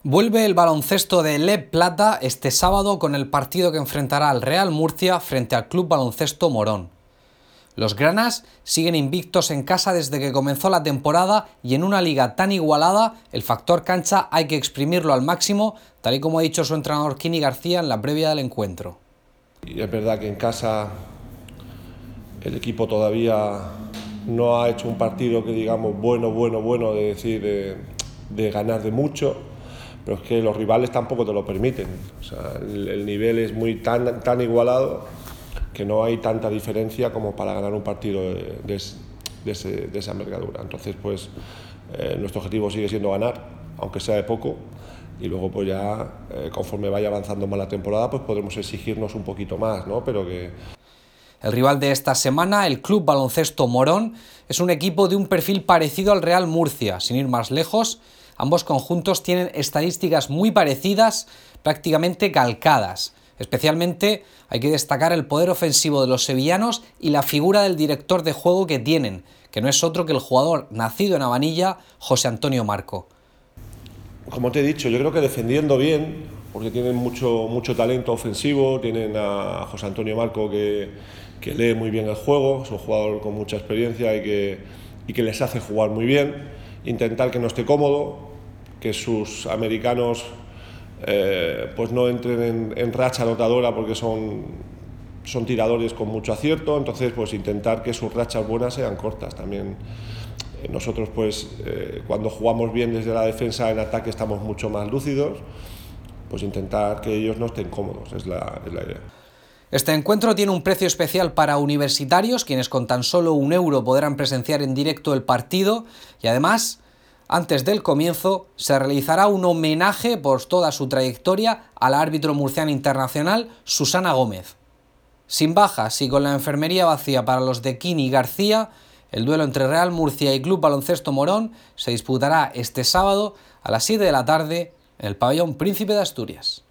Vuelve el baloncesto de LEP Plata este sábado con el partido que enfrentará al Real Murcia frente al Club Baloncesto Morón. Los granas siguen invictos en casa desde que comenzó la temporada y en una liga tan igualada, el factor cancha hay que exprimirlo al máximo, tal y como ha dicho su entrenador Kini García en la previa del encuentro. Y es verdad que en casa el equipo todavía no ha hecho un partido que digamos bueno, de decir de ganar de mucho, pero es que los rivales tampoco te lo permiten. O sea, el nivel es tan igualado que no hay tanta diferencia como para ganar un partido de esa envergadura. Entonces, pues nuestro objetivo sigue siendo ganar, aunque sea de poco, y luego pues ya conforme vaya avanzando más la temporada, pues podremos exigirnos un poquito más, ¿no? Pero que el rival de esta semana, el Club Baloncesto Morón, es un equipo de un perfil parecido al Real Murcia. Sin ir más lejos, ambos conjuntos tienen estadísticas muy parecidas, prácticamente calcadas. Especialmente hay que destacar el poder ofensivo de los sevillanos y la figura del director de juego que tienen, que no es otro que el jugador nacido en Habanilla, José Antonio Marco. Como te he dicho, yo creo que defendiendo bien, porque tienen mucho talento ofensivo, tienen a José Antonio Marco que lee muy bien el juego, es un jugador con mucha experiencia y que les hace jugar muy bien, intentar que no esté cómodo, que sus americanos pues no entren en racha anotadora porque son tiradores con mucho acierto, entonces pues intentar que sus rachas buenas sean cortas también. Nosotros pues cuando jugamos bien desde la defensa, en ataque estamos mucho más lúcidos, pues intentar que ellos no estén cómodos, es la idea. Este encuentro tiene un precio especial para universitarios, quienes con tan solo €1 podrán presenciar en directo el partido, y además, antes del comienzo, se realizará un homenaje por toda su trayectoria al árbitro murciano internacional Susana Gómez. Sin bajas y con la enfermería vacía para los de Kini García, el duelo entre Real Murcia y Club Baloncesto Morón se disputará este sábado a las 7 de la tarde en el Pabellón Príncipe de Asturias.